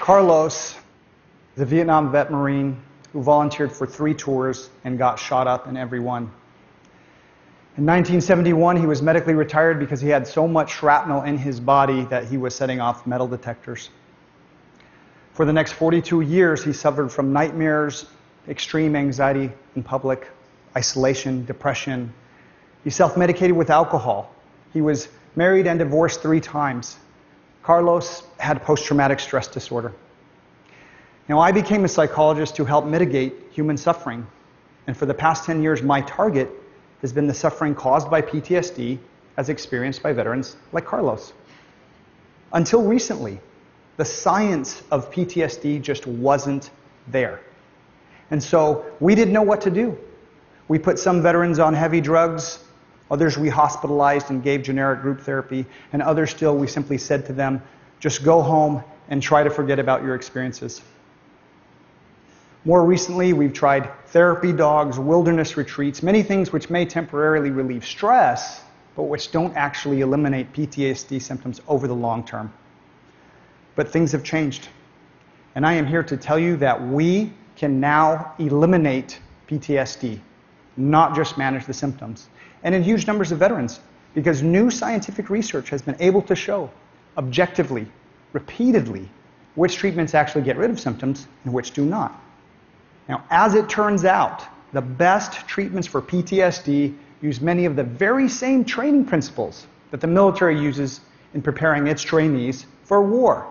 Carlos is a Vietnam vet Marine who volunteered for 3 tours and got shot up in every one. In 1971, he was medically retired because he had so much shrapnel in his body that he was setting off metal detectors. For the next 42 years, he suffered from nightmares, extreme anxiety in public, isolation, depression. He self-medicated with alcohol. He was married and divorced 3 times. Carlos had post-traumatic stress disorder. Now, I became a psychologist to help mitigate human suffering. And for the past 10 years, my target has been the suffering caused by PTSD as experienced by veterans like Carlos. Until recently, the science of PTSD just wasn't there. And so we didn't know what to do. We put some veterans on heavy drugs, others we hospitalized and gave generic group therapy, and others still we simply said to them, just go home and try to forget about your experiences. More recently, we've tried therapy dogs, wilderness retreats, many things which may temporarily relieve stress, but which don't actually eliminate PTSD symptoms over the long term. But things have changed. And I am here to tell you that we can now eliminate PTSD, not just manage the symptoms. And in huge numbers of veterans, because new scientific research has been able to show objectively, repeatedly, which treatments actually get rid of symptoms and which do not. Now, as it turns out, the best treatments for PTSD use many of the very same training principles that the military uses in preparing its trainees for war.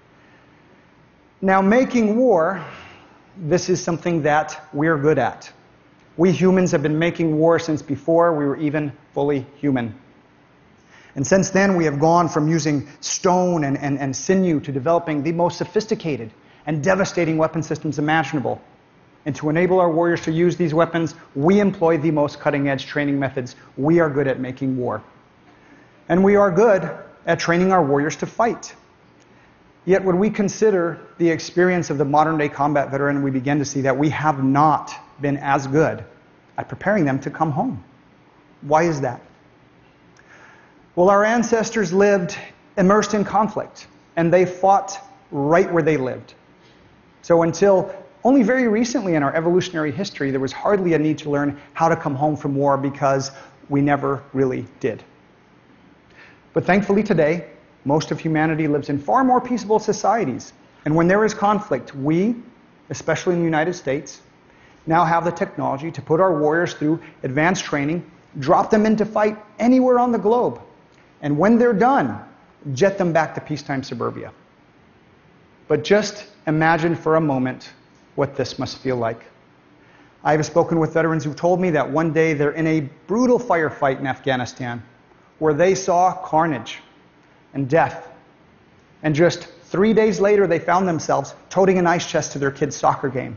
Now, making war, this is something that we're good at. We humans have been making war since before we were even fully human. And since then, we have gone from using stone and sinew to developing the most sophisticated and devastating weapon systems imaginable. And to enable our warriors to use these weapons, we employ the most cutting-edge training methods. We are good at making war. And we are good at training our warriors to fight. Yet when we consider the experience of the modern-day combat veteran, we begin to see that we have not been as good at preparing them to come home. Why is that? Well, our ancestors lived immersed in conflict, and they fought right where they lived. So until only very recently in our evolutionary history, there was hardly a need to learn how to come home from war because we never really did. But thankfully today, most of humanity lives in far more peaceable societies. And when there is conflict, we, especially in the United States, now have the technology to put our warriors through advanced training, drop them into fight anywhere on the globe, and when they're done, jet them back to peacetime suburbia. But just imagine for a moment what this must feel like. I have spoken with veterans who told me that one day they're in a brutal firefight in Afghanistan where they saw carnage and death. And just 3 days later, they found themselves toting an ice chest to their kid's soccer game.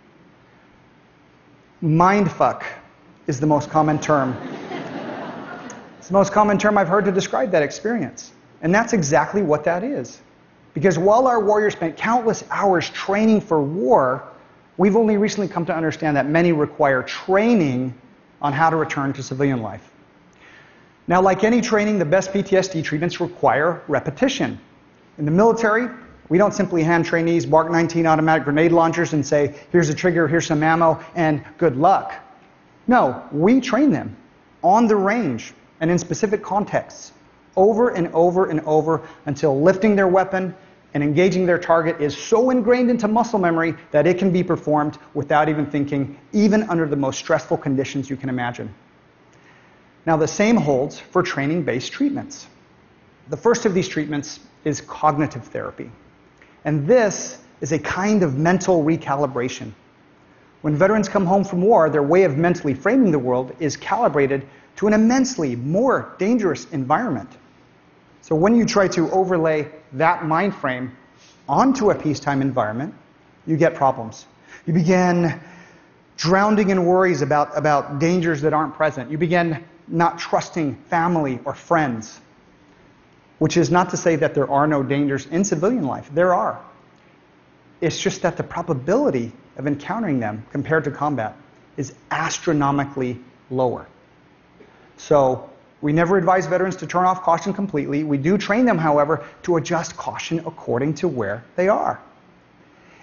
Mindfuck is the most common term. It's the most common term I've heard to describe that experience. And that's exactly what that is. Because while our warriors spent countless hours training for war, we've only recently come to understand that many require training on how to return to civilian life. Now, like any training, the best PTSD treatments require repetition. In the military, we don't simply hand trainees Mark 19 automatic grenade launchers and say, here's a trigger, here's some ammo, and good luck. No, we train them on the range and in specific contexts, over and over and over, until lifting their weapon and engaging their target is so ingrained into muscle memory that it can be performed without even thinking, even under the most stressful conditions you can imagine. Now, the same holds for training-based treatments. The first of these treatments is cognitive therapy. And this is a kind of mental recalibration. When veterans come home from war, their way of mentally framing the world is calibrated to an immensely more dangerous environment. So when you try to overlay that mind frame onto a peacetime environment, you get problems. You begin drowning in worries about dangers that aren't present. You begin not trusting family or friends, which is not to say that there are no dangers in civilian life. There are. It's just that the probability of encountering them compared to combat is astronomically lower. So we never advise veterans to turn off caution completely. We do train them, however, to adjust caution according to where they are.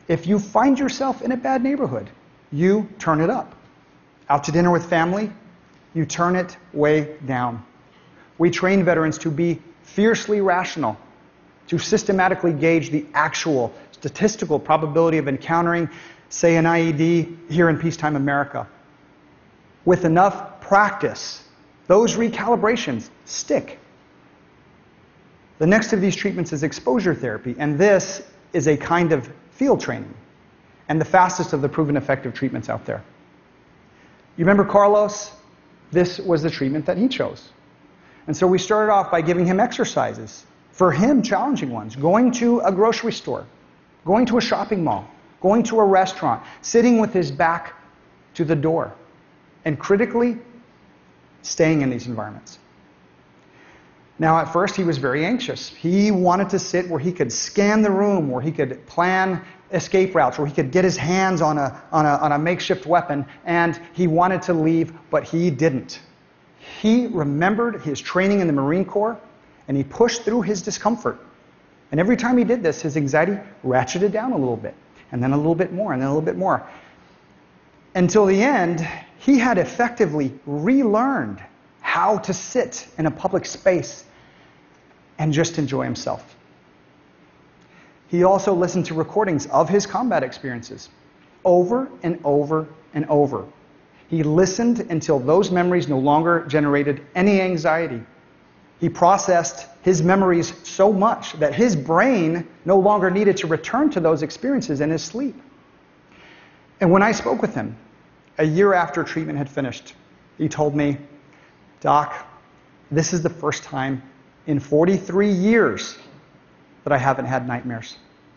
If you find yourself in a bad neighborhood, you turn it up. Out to dinner with family, you turn it way down. We train veterans to be fiercely rational, to systematically gauge the actual statistical probability of encountering, say, an IED here in peacetime America. With enough practice, those recalibrations stick. The next of these treatments is exposure therapy, and this is a kind of field training, and the fastest of the proven effective treatments out there. You remember Carlos? This was the treatment that he chose. And so we started off by giving him exercises, for him challenging ones, going to a grocery store, going to a shopping mall, going to a restaurant, sitting with his back to the door, and critically staying in these environments. Now, at first, he was very anxious. He wanted to sit where he could scan the room, where he could plan escape routes, where he could get his hands on a makeshift weapon, and he wanted to leave, but he didn't. He remembered his training in the Marine Corps, and he pushed through his discomfort. And every time he did this, his anxiety ratcheted down a little bit, and then a little bit more, and then a little bit more. Until the end, he had effectively relearned how to sit in a public space and just enjoy himself. He also listened to recordings of his combat experiences over and over and over. He listened until those memories no longer generated any anxiety. He processed his memories so much that his brain no longer needed to return to those experiences in his sleep. And when I spoke with him, a year after treatment had finished, he told me, "Doc, this is the first time in 43 years that I haven't had nightmares."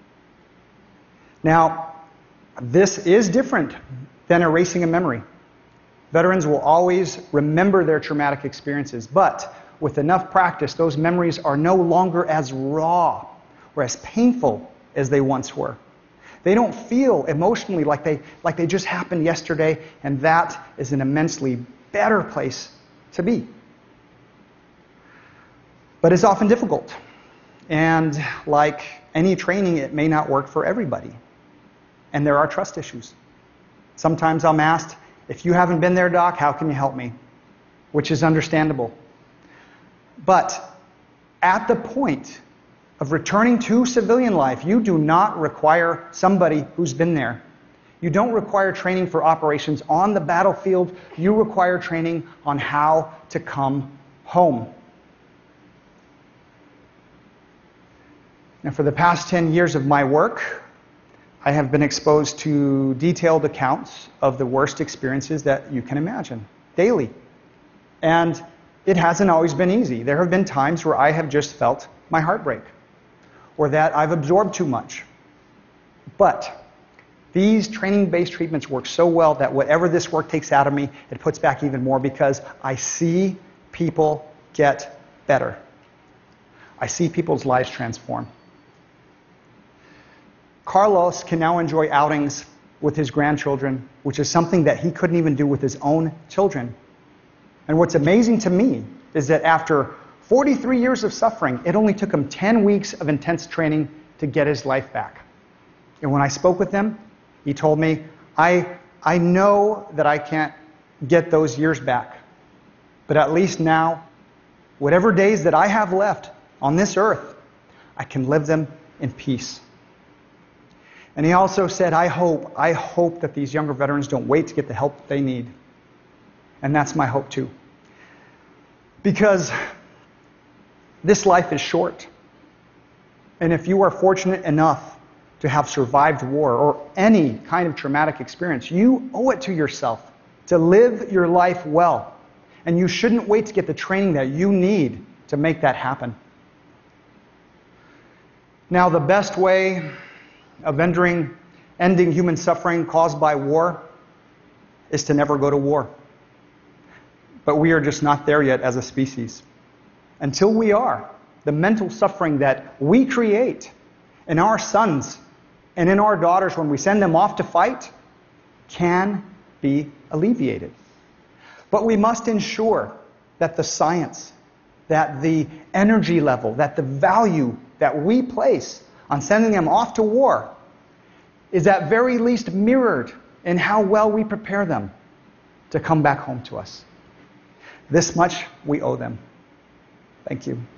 Now, this is different than erasing a memory. Veterans will always remember their traumatic experiences, but with enough practice, those memories are no longer as raw or as painful as they once were. They don't feel emotionally like they just happened yesterday, and that is an immensely better place to be. But it's often difficult. And like any training, it may not work for everybody. And there are trust issues. Sometimes I'm asked, "If you haven't been there, Doc, how can you help me?" Which is understandable. But at the point of returning to civilian life, you do not require somebody who's been there. You don't require training for operations on the battlefield. You require training on how to come home. Now, for the past 10 years of my work, I have been exposed to detailed accounts of the worst experiences that you can imagine, daily. And it hasn't always been easy. There have been times where I have just felt my heart break, or that I've absorbed too much. But these training-based treatments work so well that whatever this work takes out of me, it puts back even more, because I see people get better. I see people's lives transform. Carlos can now enjoy outings with his grandchildren, which is something that he couldn't even do with his own children. And what's amazing to me is that after 43 years of suffering, it only took him 10 weeks of intense training to get his life back. And when I spoke with him, he told me, I know that I can't get those years back, but at least now, whatever days that I have left on this earth, I can live them in peace. And he also said, I hope that these younger veterans don't wait to get the help they need. And that's my hope too. Because this life is short. And if you are fortunate enough to have survived war or any kind of traumatic experience, you owe it to yourself to live your life well. And you shouldn't wait to get the training that you need to make that happen. Now, the best way of ending human suffering caused by war is to never go to war. But we are just not there yet as a species. Until we are, the mental suffering that we create in our sons and in our daughters when we send them off to fight can be alleviated. But we must ensure that the science, that the energy level, that the value that we place on sending them off to war is at very least mirrored in how well we prepare them to come back home to us. This much we owe them. Thank you.